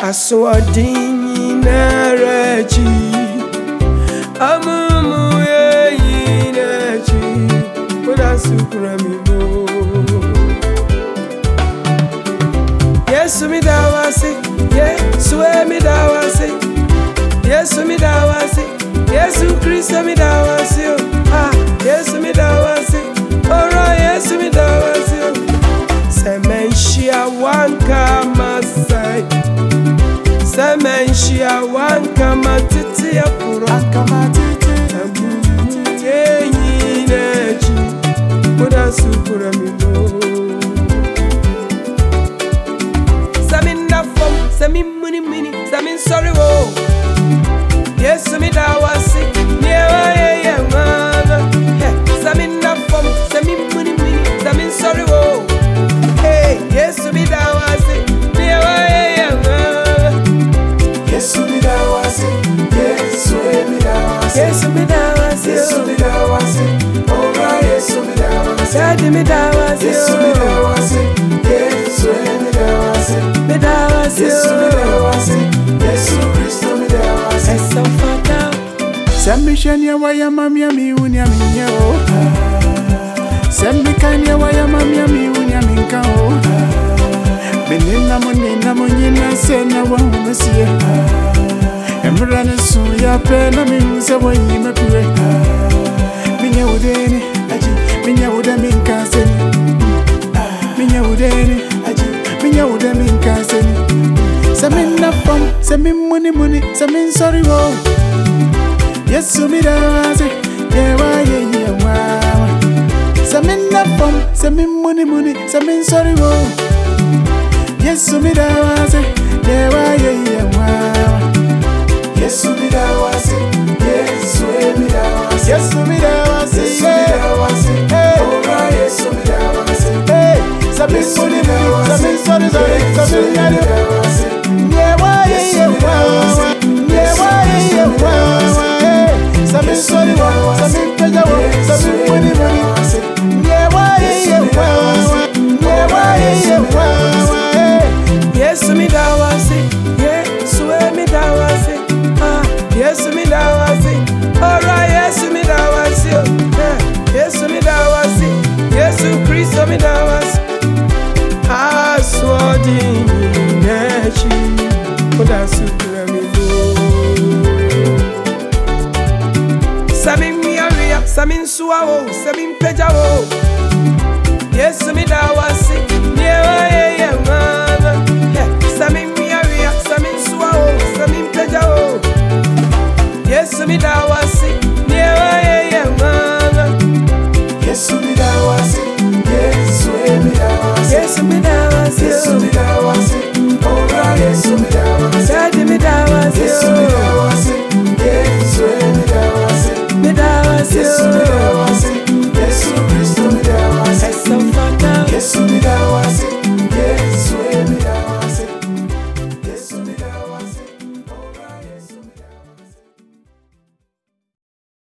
Aswadin Narachi Amumu Yinachi Buddha Supremo. Yes, me dawasi, yes, me dawasi, yes, me dawasi, yes, Christ me dawasi, ah, yes, me dawasi, alright, yes, me dawasi. Semenshia wanka masai, semenshia wanka matiti apura, amumu yinachi Buddha Supremo. Sami muni muni, sami sorry wo. Yes, sami dawasi, newa ye mama. Hey, sami nafom, sami muni muni, sami sorry wo. Hey, yes, sami dawasi, newa ye mama. Yes, sami dawasi, yes, sami dawasi, yes, sami dawasi, yes, sami dawasi. Alright, yes, sami dawasi, sadi mi dawasi, yes, sami dawasi, yes, sami dawasi. Yes, Christ, me dawasi. It's so far down. Sambishania waya mamia mi unya minya o. Sambikania waya mamia mi unya minka o. Menina munina sena wa umesie. Emrana su ya pena mi unse wa yime pure. Minya udeni aji, minya uda minka seni. Minya udeni aji, minya uda minka seni. Samin na fam, samin muni, samin sorry wo. Yes, me dawasi, yewa ye wawa. Samin na fam, samin muni, samin sorry wo. Yes, me dawasi, yewa ye wawa. Yes, me dawasi, yes, me dawasi, yes, me dawasi, yes, me dawasi. Alright, yes, me dawasi. Hey, samin muni, samin sorry, samin dawasi. Yewa ye wawa, yewa ye wawa. Samin sorry wa, samin peja wa, samin muni. Yewa ye wawa, yewa ye wawa. Yes, me dawasi, yes, me dawasi, ah, yes, me dawasi, alright, yes, me dawasi, yes, me dawasi, yes, Christ me dawasi. Aswadin Narachi Buddha Supremo. Samin miaria, samin suawo, samin pejawo. Yes, me dawasi, newa ye mama. Samin miaria, samin suawo, samin pejawo. Yes, me dawasi, newa ye mama. Yes, me dawasi, yes, me dawasi, Yes, me dawasi, yes, me dawasi. Alright, yes, me dawasi, sadi mi dawasi, yes, me dawasi, yes, me dawasi, mi dawasi, yes, me dawasi.